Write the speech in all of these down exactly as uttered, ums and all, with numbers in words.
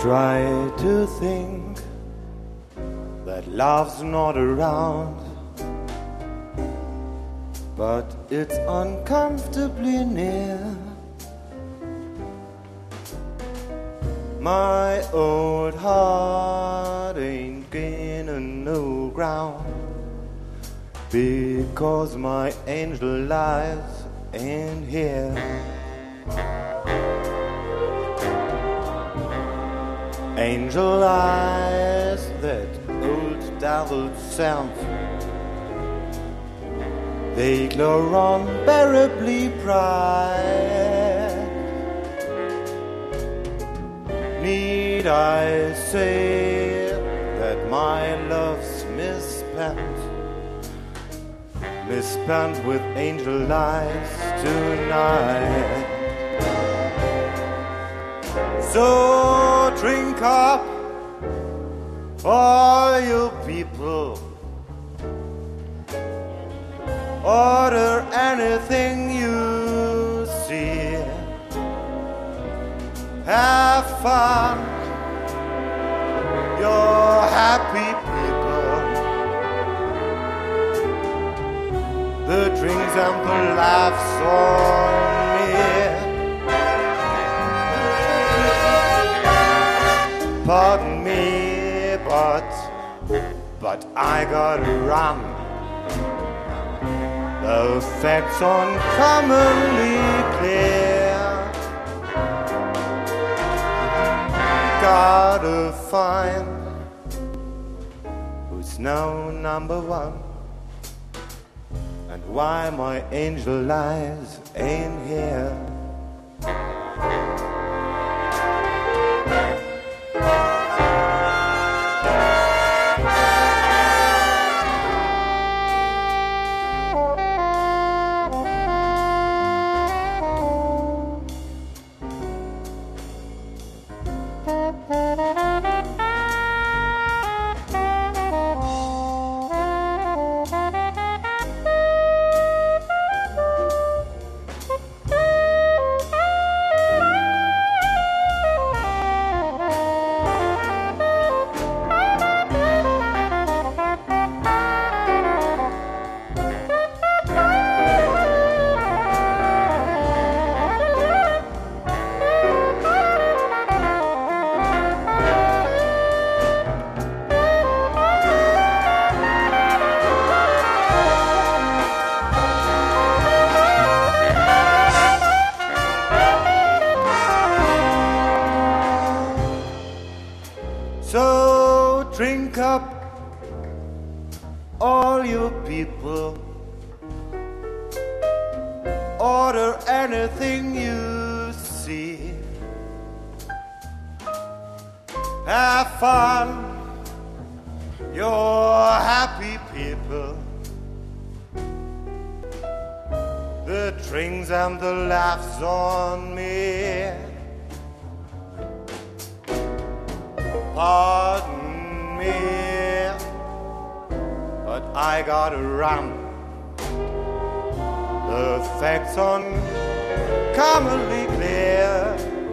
try to think that love's not around, but it's uncomfortably near. My old heart ain't gaining no ground, because my angel lies in here. Angel eyes, that old devil self, they glow unbearably bright. Need I say that my love's misspent, misspent with angel eyes tonight? So drink up, all you people, order anything you see, have fun, you're happy people. The drinks and the laughs on me. Pardon me, but, but I gotta run. The facts uncommonly clear. Gotta find who's now number one, and why my angel eyes ain't here. So drink up, all you people, order anything you see, have fun, you're happy people. The drinks and the laughs on me. Pardon me, but I gotta run. The facts uncommonly clear.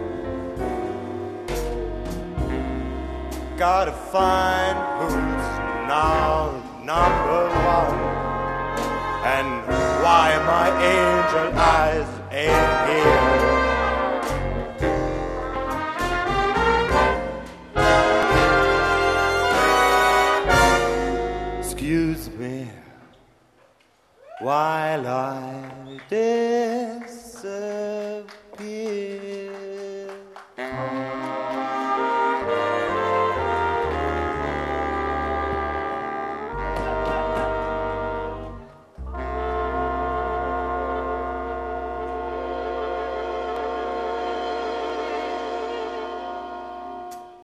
Gotta find who's now number one, and why my angel eyes ain't here. Excuse me while I disappear.